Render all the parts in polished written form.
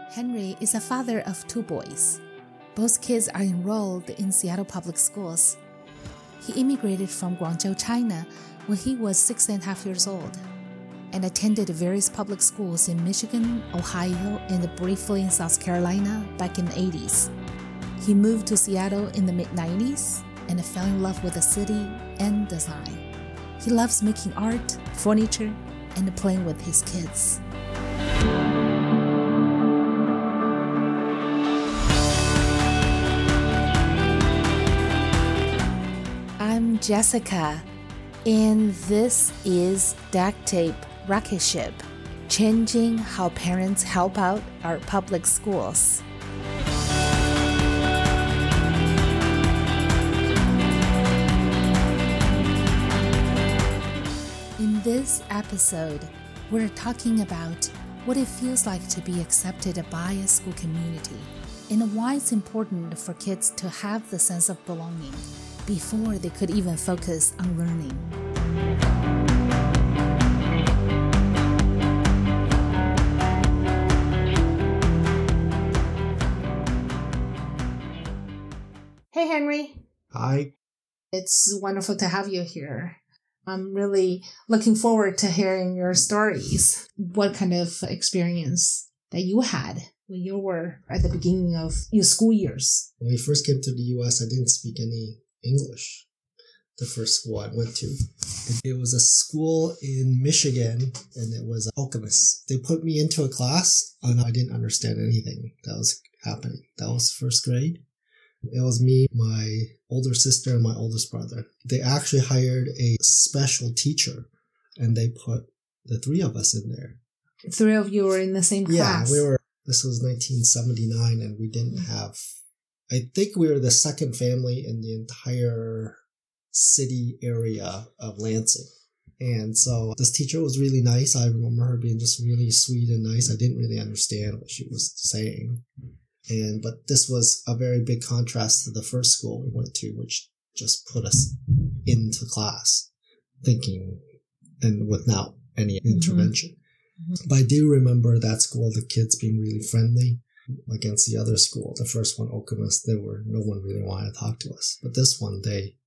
Henry is a father of two boys. Both kids are enrolled in Seattle Public Schools. He immigrated from Guangzhou, China when he was 6.5 years old and attended various public schools in Michigan, Ohio, and briefly in South Carolina back in the 80s. He moved to Seattle in the mid-90s and fell in love with the city and design. He loves making art, furniture, and playing with his kids. I'm Jessica, and this is Duct Tape Rocket Ship, changing how parents help out our public schools. In this episode, we're talking about what it feels like to be accepted by a school community and why it's important for kids to have the sense of belonging before they could even focus on learning. Hey, Henry. Hi. It's wonderful to have you here. I'm really looking forward to hearing your stories. What kind of experience that you had when you were at the beginning of your school years? When we first came to the U.S., I didn't speak any English. The first school I went to. It was a school in Michigan, and it was Okemos. They put me into a class, and I didn't understand anything that was happening. That was first grade. It was me, my older sister, and my oldest brother. They actually hired a special teacher, and they put the three of us in there. Three of you were in the same class? Yeah, this was 1979, and we didn't have... I think we were the second family in the entire city area of Lansing. And so this teacher was really nice. I remember her being just really sweet and nice. I didn't really understand what she was saying. But this was a very big contrast to the first school we went to, which just put us into class thinking and without any intervention. Mm-hmm. But I do remember that school, the kids being really friendly against the other school. The first one, Okemos, no one really wanted to talk to us. But this one,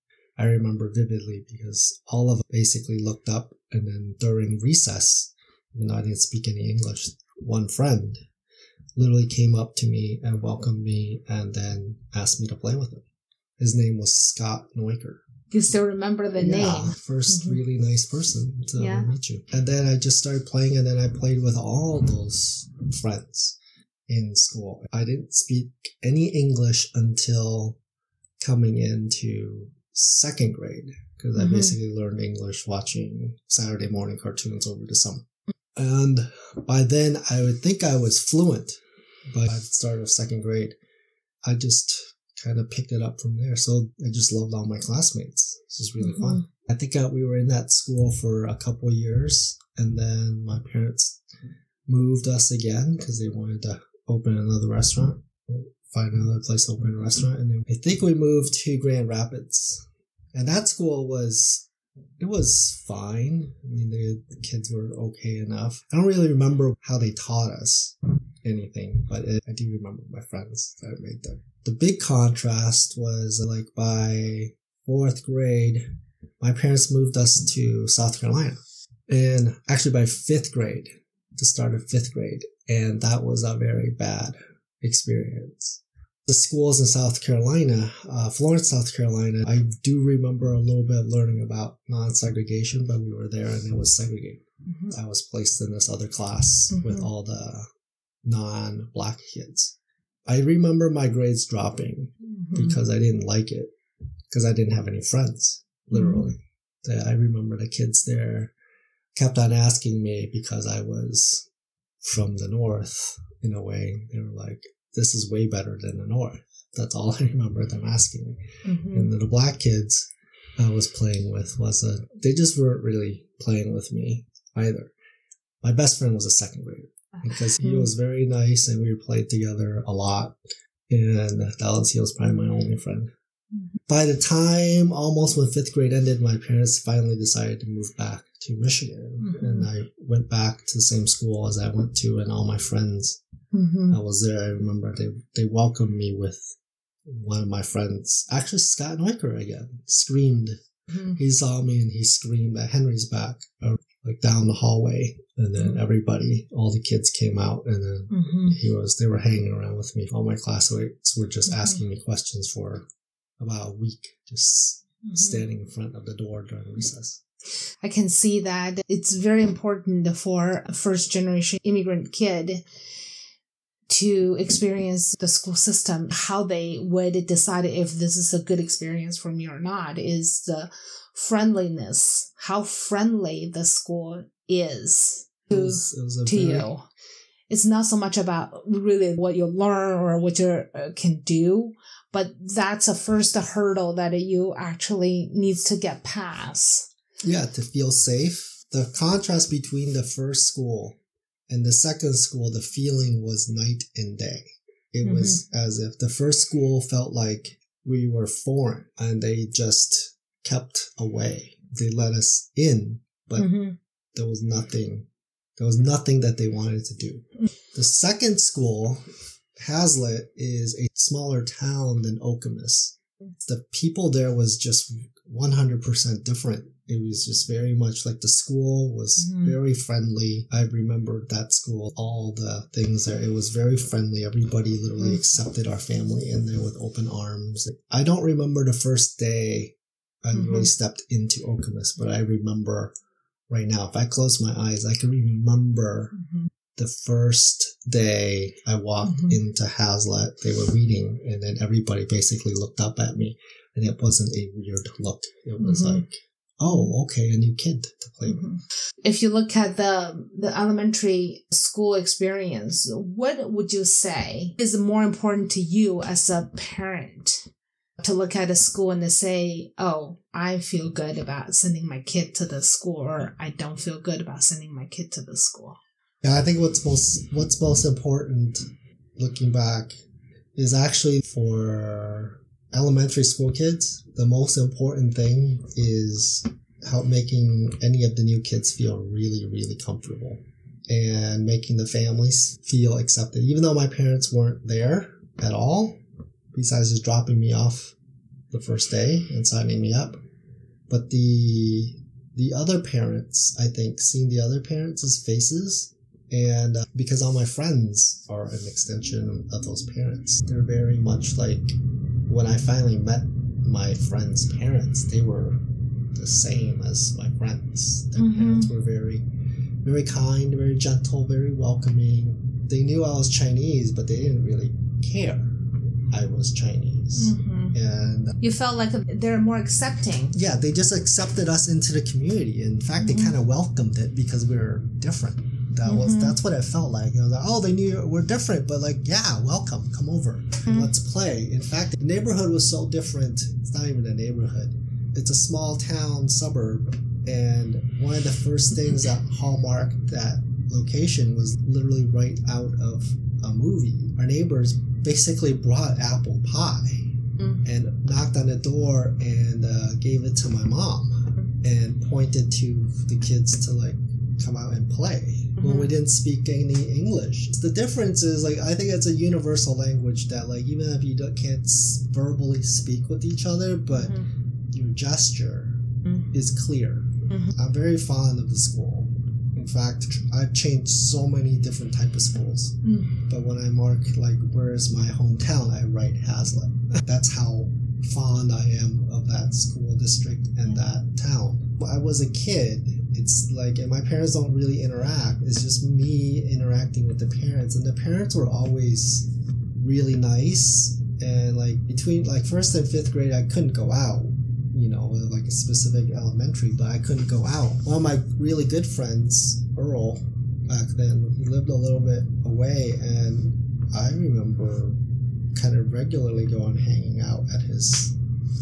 I remember vividly because all of us basically looked up, and then during recess, even though I didn't speak any English, one friend literally came up to me and welcomed me and then asked me to play with him. His name was Scott Neuker. You still remember the name? Yeah, first really nice person to meet you. And then I just started playing, and then I played with all those friends in school. I didn't speak any English until coming into second grade, because I basically learned English watching Saturday morning cartoons over the summer. And by then, I would think I was fluent. By the start of second grade, I just kind of picked it up from there. So I just loved all my classmates. This is really fun. I think we were in that school for a couple of years, and then my parents moved us again because they wanted to open another restaurant. Find another place to open a restaurant. And then I think we moved to Grand Rapids. And that school was fine. I mean, the kids were okay enough. I don't really remember how they taught us anything, but I do remember my friends that I made there. The big contrast was like by fourth grade, my parents moved us to South Carolina. And actually by fifth grade, the start of fifth grade. And that was a very bad experience. The schools in South Carolina, Florence, South Carolina, I do remember a little bit of learning about non-segregation, but we were there and it was segregated. I was placed in this other class with all the non-Black kids. I remember my grades dropping because I didn't like it, because I didn't have any friends, literally. I remember the kids there kept on asking me because I was from the North, in a way. They were like, this is way better than the North. That's all I remember them asking me. And the Black kids I was playing with they just weren't really playing with me either. My best friend was a second grader because he was very nice and we played together a lot. And he was probably my only friend. By the time, almost when fifth grade ended, my parents finally decided to move back to Michigan. And I went back to the same school as I went to, and all my friends I was there. I remember they welcomed me with one of my friends, actually Scott Neuker again, screamed. He saw me and he screamed at Henry's back, like down the hallway. And then everybody, all the kids came out, and then they were hanging around with me. All my classmates were just asking me questions for about a week, just standing in front of the door during recess. I can see that it's very important for a first-generation immigrant kid to experience the school system. How they would decide if this is a good experience for me or not is the friendliness, how friendly the school is to you. It's not so much about really what you learn or what you can do, but that's a first hurdle that you actually needs to get past. Yeah, to feel safe. The contrast between the first school and the second school, the feeling was night and day. It was as if the first school felt like we were foreign and they just kept away. They let us in, but there was nothing that they wanted to do. The second school, Hazlitt, is a smaller town than Okemos. The people there was just 100% different. It was just very much like the school was very friendly. I remember that school, all the things there. It was very friendly. Everybody literally accepted our family in there with open arms. I don't remember the first day I really stepped into Okemos, but I remember right now, if I close my eyes, I can remember the first day I walked into Hazlitt. They were reading, and then everybody basically looked up at me, and it wasn't a weird look. It was like, oh, okay, a new kid to play with. If you look at the elementary school experience, what would you say is more important to you as a parent? To look at a school and to say, oh, I feel good about sending my kid to the school, or I don't feel good about sending my kid to the school. Yeah, I think what's most important looking back is actually for elementary school kids, the most important thing is making any of the new kids feel really, really comfortable and making the families feel accepted. Even though my parents weren't there at all, besides just dropping me off the first day and signing me up. But the other parents, I think, seeing the other parents' faces, and because all my friends are an extension of those parents, they're very much like, when I finally met my friends' parents, they were the same as my friends. Their parents were very, very kind, very gentle, very welcoming. They knew I was Chinese, but they didn't really care I was Chinese. And you felt like they're more accepting. Yeah, they just accepted us into the community. In fact, they kind of welcomed it because we were different. That's what it felt like. I was like, oh, they knew we're different, but like, yeah, welcome, come over, let's play. In fact, the neighborhood was so different. It's not even a neighborhood. It's a small town suburb, and one of the first things that hallmarked that location was literally right out of a movie. Our neighbors basically brought apple pie and knocked on the door and gave it to my mom and pointed to the kids to like come out and play when we didn't speak any English. The difference is, like, I think it's a universal language that, like, even if you can't verbally speak with each other, but your gesture is clear. I'm very fond of the school. In fact, I've changed so many different type of schools. But when I mark, like, where is my hometown, I write Hazlitt. That's how fond I am of that school district and that town. When I was a kid, it's like, and my parents don't really interact. It's just me interacting with the parents. And the parents were always really nice. And like between like 1st and 5th grade, I couldn't go out, you know, like a specific elementary, but I couldn't go out. One of my really good friends, Earl, back then, he lived a little bit away. And I remember kind of regularly going hanging out at his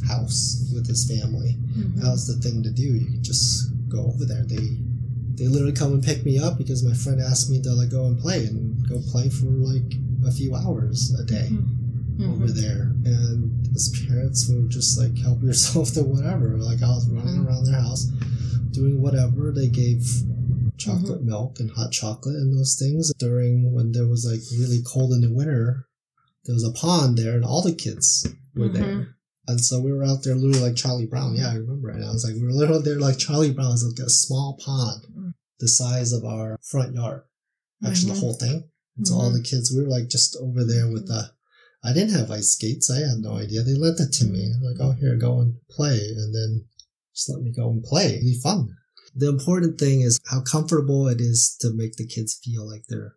house with his family. That was the thing to do. You could just go over there. They literally come and pick me up because my friend asked me to like go and play for like a few hours a day over there. And his parents would just like, help yourself to whatever. Like I was running around their house doing whatever. They gave chocolate milk and hot chocolate and those things. During when there was like really cold in the winter, there was a pond there and all the kids were there. And so we were out there literally like Charlie Brown. Yeah, I remember it. I was like, we were literally there like Charlie Brown. It was like a small pond the size of our front yard. Actually, the whole thing. And so all the kids, we were like just over there with I didn't have ice skates. I had no idea. They lent it to me. Like, oh, here, go and play. And then just let me go and play. It'd be fun. The important thing is how comfortable it is to make the kids feel like they're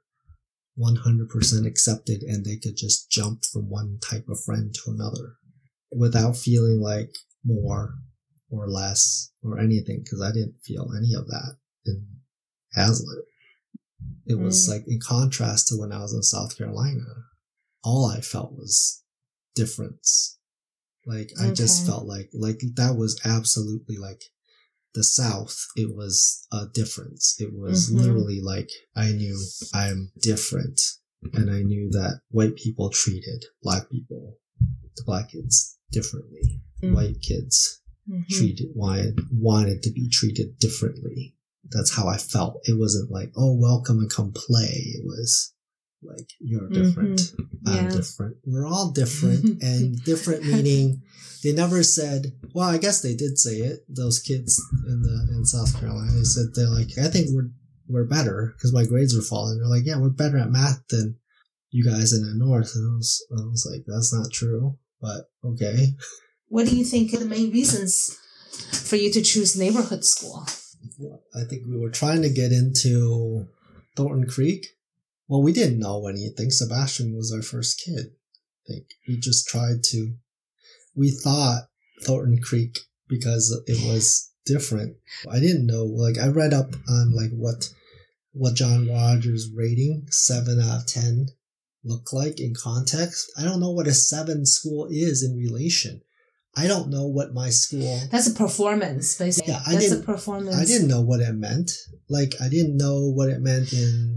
100% accepted and they could just jump from one type of friend to another without feeling like more or less or anything, because I didn't feel any of that in Hazlitt. It was like in contrast to when I was in South Carolina. All I felt was difference. Like, I just felt like that was absolutely like the South. It was a difference. It was literally like, I knew I'm different. And I knew that white people treated black people, the black kids, differently. White kids wanted to be treated differently. That's how I felt. It wasn't like, oh, welcome and come play. It was like, you're different. I'm different. We're all different. And different meaning, they never said, well, I guess they did say it. Those kids in South Carolina, they said, they're like, I think we're better, because my grades were falling. They're like, yeah, we're better at math than you guys in the North. And I was like, that's not true, but okay. What do you think are the main reasons for you to choose neighborhood school? I think we were trying to get into Thornton Creek. Well, we didn't know anything. Sebastian was our first kid. I think we just we thought Thornton Creek because it was different. I didn't know, like, I read up on like what John Rogers' rating 7 out of 10 looked like in context. I don't know what a 7 school is in relation. I don't know what my school... That's a performance, basically. Yeah, That's a performance. I didn't know what it meant. Like, I didn't know what it meant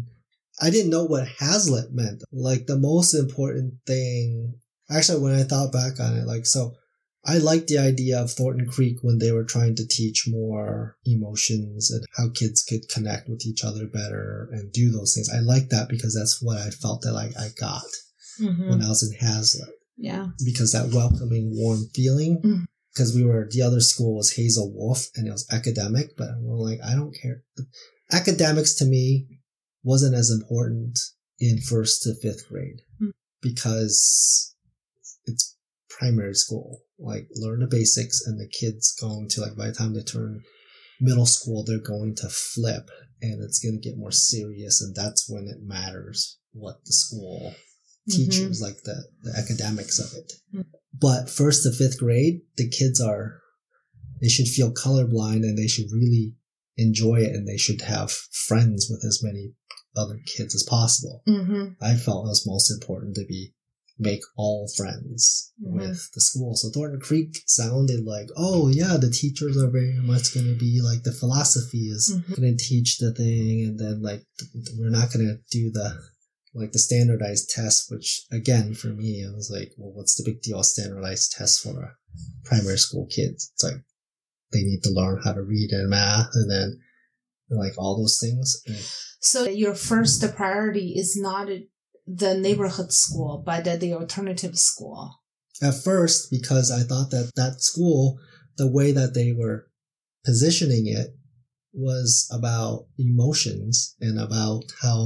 I didn't know what Hazlitt meant. Like, the most important thing... Actually, when I thought back on it, like, so I liked the idea of Thornton Creek when they were trying to teach more emotions and how kids could connect with each other better and do those things. I liked that because that's what I felt that like I got when I was in Hazlitt. Yeah. Because that welcoming, warm feeling, because the other school was Hazel Wolf and it was academic, but I'm like, I don't care. Academics to me wasn't as important in 1st to 5th grade because it's primary school. Like, learn the basics, and the kids going to, like, by the time they turn middle school, they're going to flip and it's going to get more serious, and that's when it matters what the school teachers, like the academics of it. But 1st to 5th grade, the kids they should feel colorblind and they should really enjoy it, and they should have friends with as many other kids as possible. I felt it was most important to make all friends with the school. So Thornton Creek sounded like, oh yeah, the teachers are very much going to be like, the philosophy is going to teach the thing, and then like we're not going to do the standardized test, which again, for me, I was like, well, what's the big deal? Standardized tests for primary school kids. It's like, they need to learn how to read and math, and then like all those things. So your first priority is not the neighborhood school, but the alternative school. At first, because I thought that school, the way that they were positioning it was about emotions and about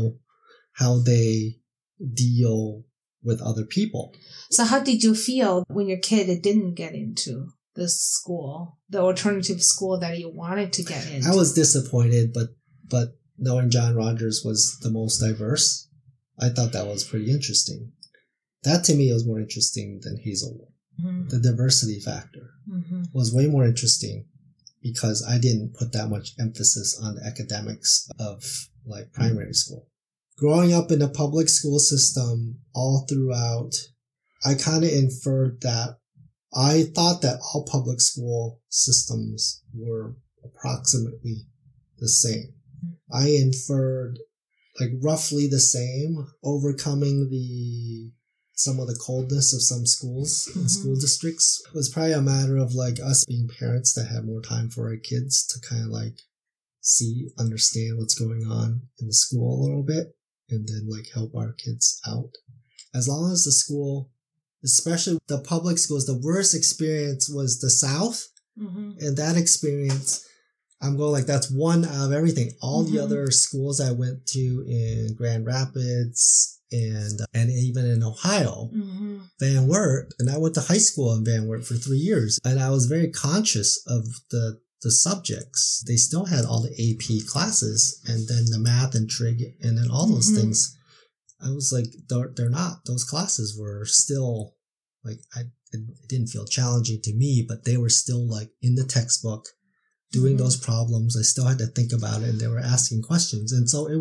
how they deal with other people. So how did you feel when your kid didn't get into this school, the alternative school that you wanted to get into? I was disappointed, but knowing John Rogers was the most diverse, I thought that was pretty interesting. That to me was more interesting than Hazelwood. The diversity factor was way more interesting because I didn't put that much emphasis on the academics of like primary school. Growing up in a public school system all throughout, I kind of inferred that I thought that all public school systems were approximately the same. I inferred like roughly the same, overcoming some of the coldness of some schools and school districts. It was probably a matter of like us being parents that had more time for our kids to kind of like understand what's going on in the school a little bit, and then like help our kids out. As long as the school, especially the public schools, the worst experience was the South. And that experience, I'm going like, that's one out of everything. All the other schools I went to in Grand Rapids and even in Ohio, Van Wert, and I went to high school in Van Wert for 3 years. And I was very conscious of the subjects. They still had all the AP classes and then the math and trig and then all those things. I was like, they're not. Those classes were still like, it didn't feel challenging to me, but they were still like in the textbook doing those problems. I still had to think about it and they were asking questions. And so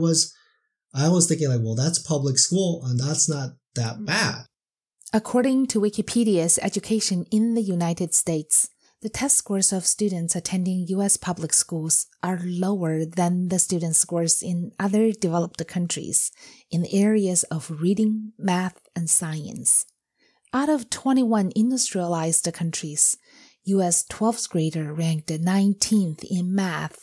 I was thinking like, well, that's public school and that's not that bad. According to Wikipedia's Education in the United States, the test scores of students attending U.S. public schools are lower than the student scores in other developed countries in areas of reading, math, and science. Out of 21 industrialized countries, U.S. 12th grader ranked 19th in math,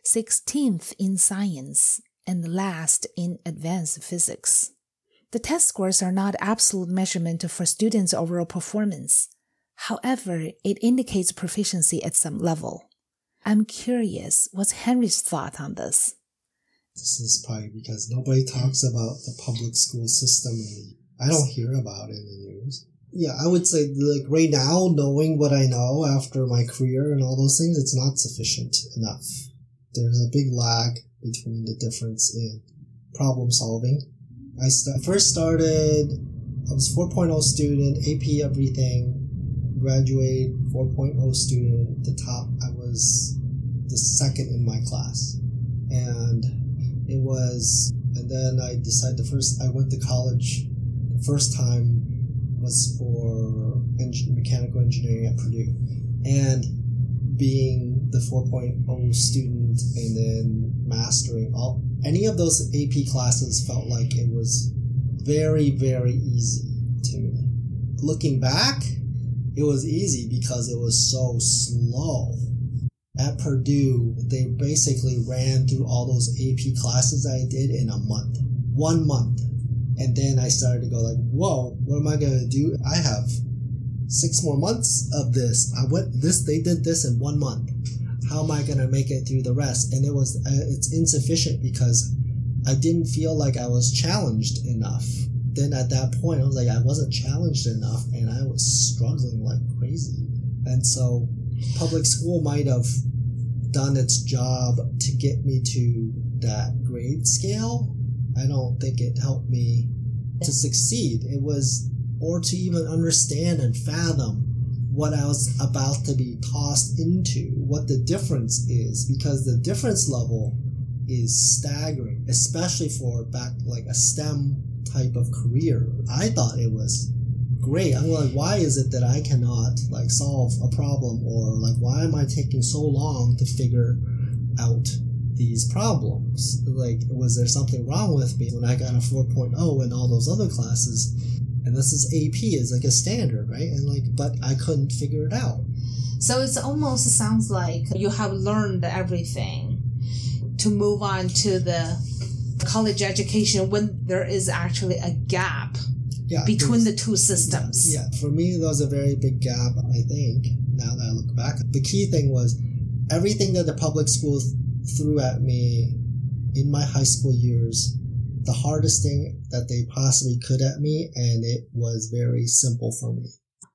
16th in science, and last in advanced physics. The test scores are not absolute measurement for students' overall performance. However, it indicates proficiency at some level. I'm curious, what's Henry's thought on this? This is probably because nobody talks about the public school system. I don't hear about it in the news. Yeah, I would say like right now, knowing what I know after my career and all those things, it's not sufficient enough. There's a big lag between the difference in problem solving. I first started, I was 4.0 student, AP everything, graduated 4.0 student. The top, I was the second in my class. And then I decided I went to college. The first time was for mechanical engineering at Purdue. And being the 4.0 student and then mastering any of those AP classes felt like it was very, very easy to me. Looking back, it was easy because it was so slow. At Purdue, they basically ran through all those AP classes I did in a month. 1 month. And then I started to go like, whoa, what am I going to do? I have 6 more months of this. They did this in 1 month. How am I going to make it through the rest? And it's insufficient because I didn't feel like I was challenged enough. Then at that point, I was like, I wasn't challenged enough and I was struggling like crazy. And so public school might have done its job to get me to that grade scale. I don't think it helped me to succeed. Or to even understand and fathom what I was about to be tossed into, what the difference is, because the difference level is staggering, especially for like a STEM type of career. I thought it was great. I'm like, why is it that I cannot like solve a problem, or like why am I taking so long to figure out these problems? Like, was there something wrong with me when I got a 4.0 in all those other classes? And this is AP is like a standard, right? And like, but I couldn't figure it out. So it almost sounds like you have learned everything to move on to the college education when there is actually a gap between the two systems. Yeah, for me, there was a very big gap, I think, now that I look back. The key thing was everything that the public school threw at me in my high school years, the hardest thing that they possibly could at me, and it was very simple for me.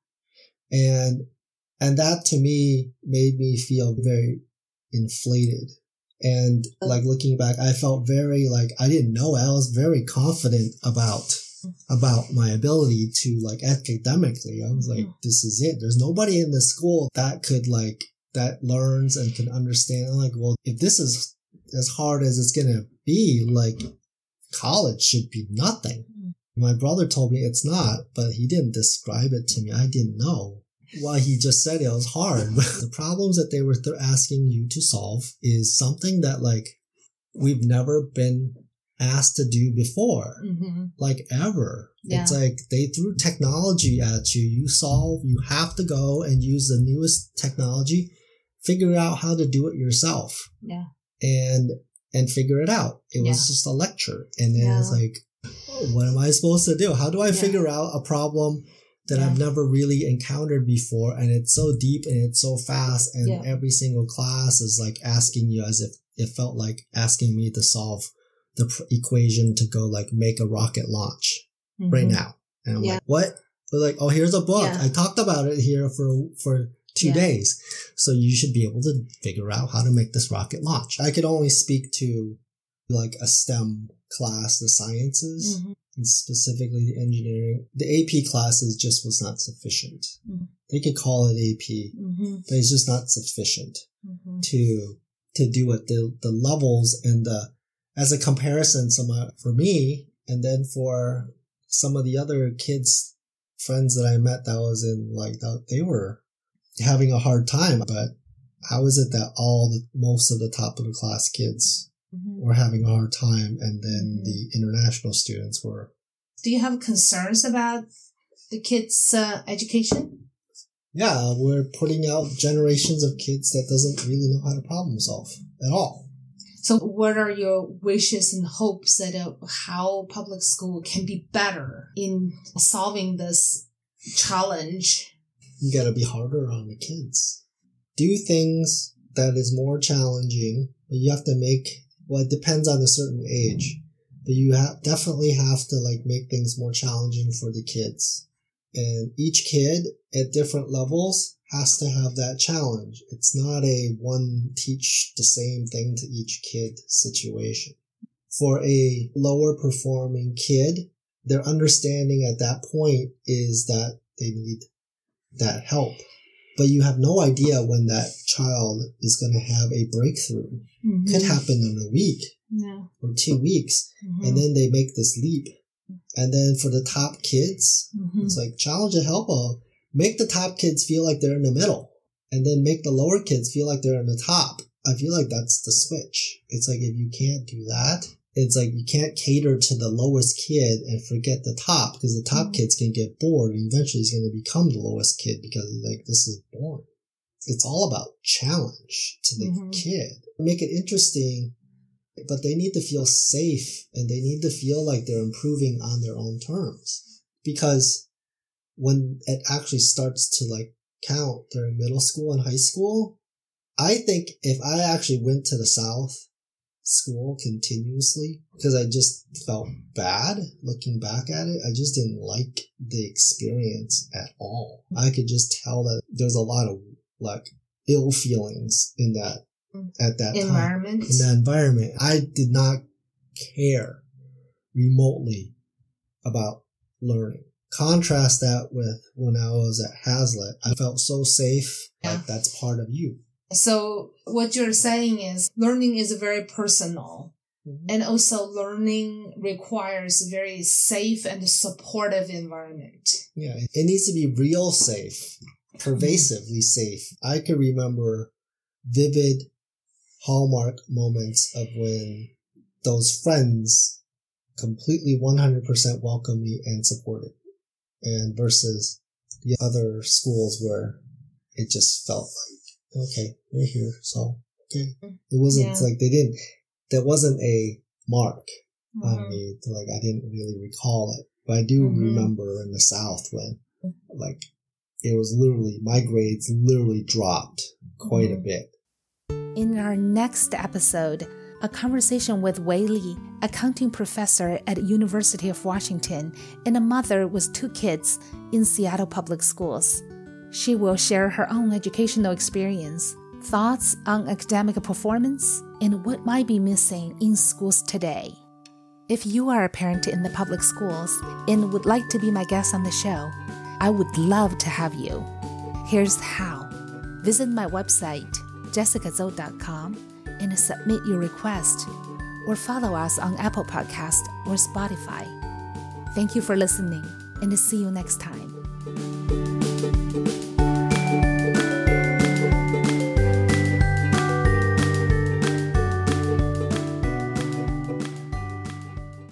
And that to me made me feel very inflated. And like looking back, I felt very like I didn't know. I was very confident about my ability to like academically. I was like, this is it. There's nobody in the school that could like that learns and can understand. I'm like, well, if this is as hard as it's gonna be, like college should be nothing. My brother told me it's not, but he didn't describe it to me. I didn't know. Why he just said it was hard. The problems that they were asking you to solve is something that like we've never been asked to do before, like ever. Yeah. It's like they threw technology at you. You have to go and use the newest technology, figure out how to do it yourself. Yeah. and figure it out. It was just a lecture. And then it's like, what am I supposed to do? How do I figure out a problem that I've never really encountered before? And it's so deep and it's so fast. And every single class is like asking you as if it felt like asking me to solve the equation to go like make a rocket launch right now. And I'm like, what? They're like, oh, here's a book. I talked about it here for 2 days. So you should be able to figure out how to make this rocket launch. I could only speak to like a STEM class, the sciences, and specifically the engineering. The AP classes just was not sufficient. They could call it AP, but it's just not sufficient to do it. The levels and as a comparison, for me, and then for some of the other kids, friends that I met that was in like that, they were having a hard time. But how is it that most of the top of the class kids were having a hard time, and then the international students were? Do you have concerns about the kids' education? Yeah, we're putting out generations of kids that doesn't really know how to problem solve at all. So what are your wishes and hopes that how public school can be better in solving this challenge? You gotta be harder on the kids. Do things that is more challenging, but you have to it depends on a certain age, but you definitely have to like make things more challenging for the kids. And each kid at different levels has to have that challenge. It's not a one teach the same thing to each kid situation. For a lower performing kid, their understanding at that point is that they need that help. But you have no idea when that child is going to have a breakthrough. Could happen in a week or 2 weeks. And then they make this leap. And then for the top kids, it's like challenge and help. Make the top kids feel like they're in the middle. And then make the lower kids feel like they're in the top. I feel like that's the switch. It's like if you can't do that, it's like you can't cater to the lowest kid and forget the top, because the top kids can get bored and eventually he's going to become the lowest kid because he's like, this is boring. It's all about challenge to the kid. Make it interesting, but they need to feel safe and they need to feel like they're improving on their own terms. Because when it actually starts to like count during middle school and high school, I think if I actually went to the South school continuously, because I just felt bad looking back at it. I just didn't like the experience at all. I could just tell that there's a lot of like ill feelings in that at that environment. In that environment. I did not care remotely about learning. Contrast that with when I was at Hazlitt. I felt so safe, like that's part of you. So what you're saying is learning is very personal, and also learning requires a very safe and supportive environment. Yeah, it needs to be real safe, pervasively safe. I can remember vivid hallmark moments of when those friends completely 100% welcomed me and supported, and versus the other schools where it just felt like, okay, they're here, so, okay. It wasn't like there wasn't a mark on me to like, I didn't really recall it. But I do remember in the South when, like, it was literally, my grades literally dropped quite a bit. In our next episode, a conversation with Wei Li, accounting professor at University of Washington and a mother with 2 kids in Seattle Public Schools. She will share her own educational experience, thoughts on academic performance, and what might be missing in schools today. If you are a parent in the public schools and would like to be my guest on the show, I would love to have you. Here's how. Visit my website, jessicazhou.com, and submit your request, or follow us on Apple Podcasts or Spotify. Thank you for listening, and see you next time.